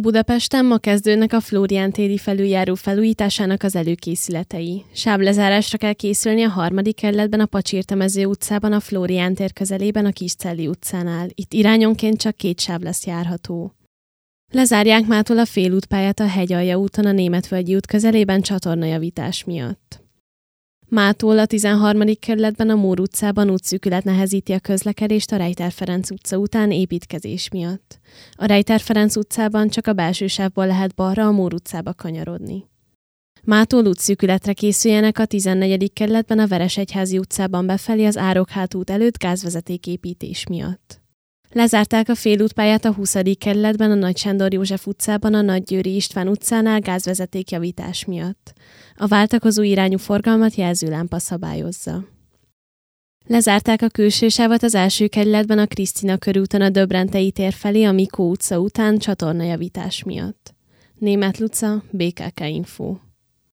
Budapesten ma kezdődnek a Flórián téri felüljáró felújításának az előkészületei. Sáblezárásra kell készülni a 3. kerületben, a Pacsirta-mező utcában, a Flórián tér közelében, a Kiscelli utcánál. Itt irányonként csak 2 sáv lesz járható. Lezárják mától a félútpályát a Hegyalja úton, a Németvölgyi út közelében csatornajavítás miatt. Mától a 13. kerületben, a Mór utcában útszűkület nehezíti a közlekedést a Rejter Ferenc utca után építkezés miatt. A Rejter Ferenc utcában csak a belső sávból lehet balra a Mór utcába kanyarodni. Mától útszűkületre készüljenek a 14. kerületben, a Veresegyházi utcában befelé az Árokhát út előtt gázvezetéképítés miatt. Lezárták a félútpályát a 20. kerületben, a Nagy Sándor József utcában, a Nagygyőri István utcánál gázvezetékjavítás miatt. A váltakozó irányú forgalmat jelzőlámpa szabályozza. Lezárták a külső sávot az 1. kerületben, a Krisztina körúton, a Döbrentei tér felé, a Mikó utca után csatornajavítás miatt. Németh Luca, BKK Info.